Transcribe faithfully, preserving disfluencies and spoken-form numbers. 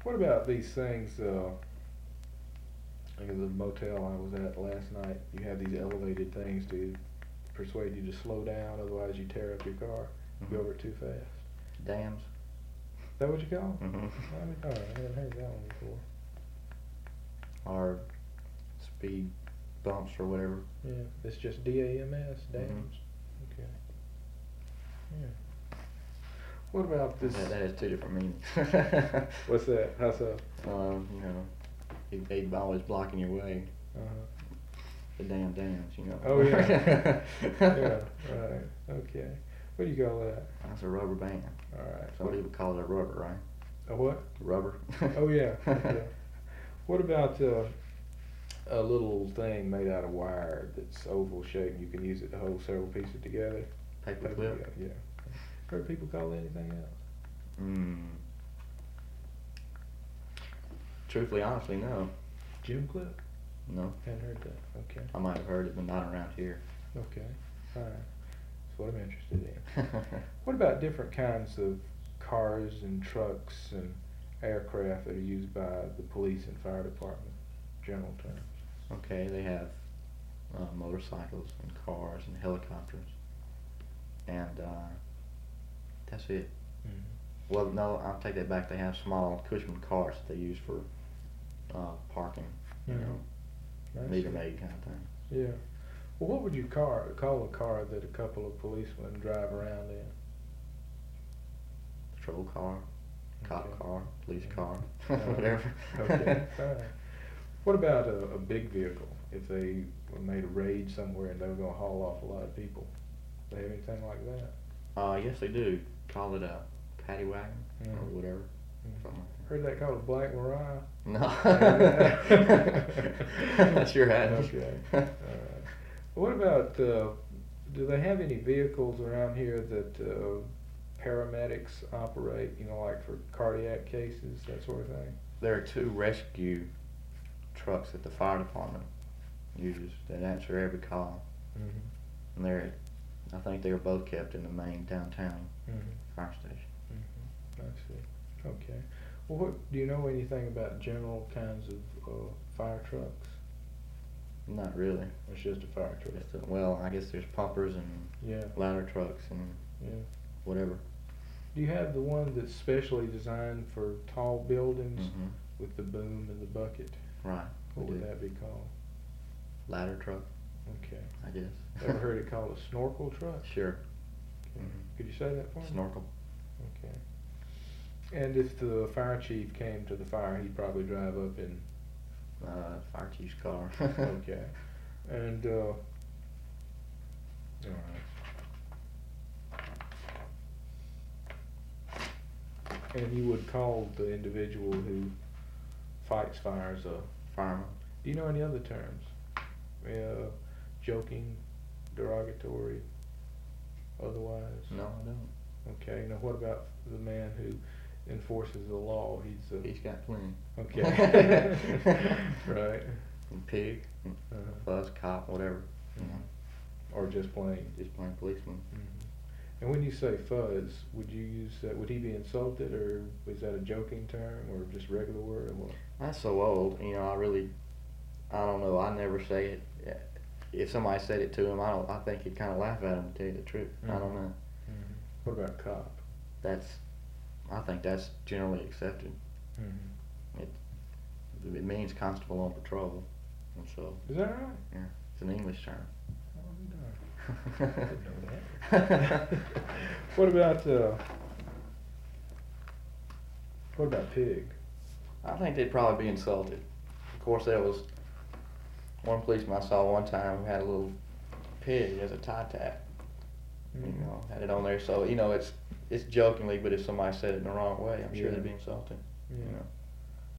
What about these things? Uh, like at the motel I was at last night, you have these elevated things to persuade you to slow down, otherwise you tear up your car. You go over it too fast. Dams. Is that what you call them? Mm-hmm. I haven't heard that one before. Or speed bumps or whatever. Yeah, it's just D A M S, dams. Mhm. Okay. Yeah. What about this? That, that has two different meanings. What's that? How so? Um, you know, he, they always blocking your way. Uh-huh. The damn dams, you know. Oh yeah. Yeah, right. Okay. What do you call that? That's a rubber band. Alright. Some people call it a rubber, right? A what? Rubber. Oh yeah. Yeah. What about uh, a little thing made out of wire that's oval shaped? You can use it to hold several pieces together. Paper clip. Yeah. Heard people call it anything else? Mm. Truthfully, honestly, no. Gym clip? No. Hadn't heard that. Okay. I might have heard it, but not around here. Okay. Alright. That's what I'm interested in. What about different kinds of cars and trucks and aircraft that are used by the police and fire department, general terms? Okay, they have uh, motorcycles and cars and helicopters, and uh, that's it. Mm-hmm. Well, no, I'll take that back. They have small Cushman cars that they use for uh, parking, you Mhm. know, I meter see. maid kind of thing. Yeah. Well, what would you car, call a car that a couple of policemen drive around in? Patrol car, cop Okay. car, police Mhm. car, Uh, whatever. Okay, fine. What about a, a big vehicle? If they made a raid somewhere and they were going to haul off a lot of people, do they have anything like that? Uh, yes, they do. Call it a paddy wagon or Mhm. whatever. Mhm. Something like Heard that called a Black Mariah? that. No. Sure had. Okay. Alright. What about, uh, do they have any vehicles around here that uh, paramedics operate, you know, like for cardiac cases, that sort of thing? There are two rescue trucks that the fire department uses that answer every call. Mm-hmm. And they're, I think they were both kept in the main downtown Mm-hmm. fire station. Mm-hmm. I see. Okay. Well, what, do you know anything about general kinds of uh, fire trucks? Not really. It's just a fire truck. Just a- well, I guess there's pumpers and Yeah. ladder trucks and Yeah. whatever. Do you have the one that's specially designed for tall buildings Mm-hmm. with the boom and the bucket? Right. What we would do. that be called? Ladder truck, Okay. I guess. Ever heard it called a snorkel truck? Sure. Okay. Mhm. Could you say that for me? Snorkel. Okay. And if the fire chief came to the fire, he'd probably drive up in. Uh, fire chief's car. Okay. And uh, all right. And you would call the individual who fights fires a. Fireman. Do you know any other terms? Uh, joking, derogatory, otherwise? No, I don't. Okay. Now, what about the man who enforces the law? He's a. He's got plenty. Okay. Right. And pig, and Uh-huh. fuzz, cop, whatever. You know, Or just plain. just plain policeman. Mhm. And when you say fuzz, would you use that? Would he be insulted, or was that a joking term, or just regular word, or what? That's so old. You know, I really, I don't know. I never say it. If somebody said it to him, I don't. I think he'd kind of laugh at him. To tell you the truth, I don't know. Mm-hmm. What about cop? That's, I think that's generally accepted. Mm-hmm. It, it means constable on patrol, and so Is that right? yeah, it's an English term. Oh, darn. I didn't know that. What about uh? What about pig? I think they'd probably be insulted. Of course, there was one policeman I saw one time who had a little pig as a tie tap. You Mhm. know, had it on there. So you know, it's it's jokingly, but if somebody said it in the wrong way, I'm sure Yeah. they'd be insulted. Yeah. You know.